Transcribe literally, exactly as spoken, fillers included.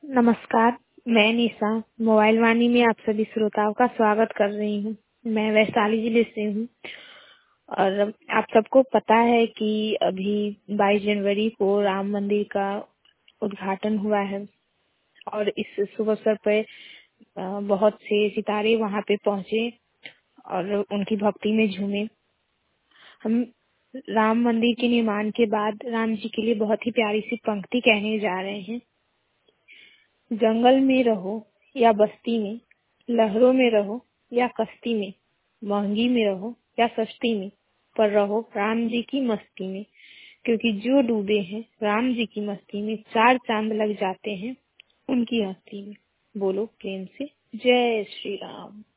नमस्कार, मैं निशा मोबाइल वाणी में आप सभी श्रोताओं का स्वागत कर रही हूँ। मैं वैशाली जिले से हूँ और आप सबको पता है कि अभी बाईस जनवरी को राम मंदिर का उद्घाटन हुआ है और इस शुभ अवसर पे अ, बहुत से सितारे वहाँ पे पहुँचे और उनकी भक्ति में झूमे। हम राम मंदिर के निर्माण के बाद राम जी के लिए बहुत ही प्यारी सी पंक्ति कहने जा रहे हैं। जंगल में रहो या बस्ती में, लहरों में रहो या कश्ती में, महंगी में रहो या सस्ती में, पर रहो राम जी की मस्ती में। क्योंकि जो डूबे हैं राम जी की मस्ती में, चार चांद लग जाते हैं उनकी हस्ती में। बोलो प्रेम से जय श्री राम।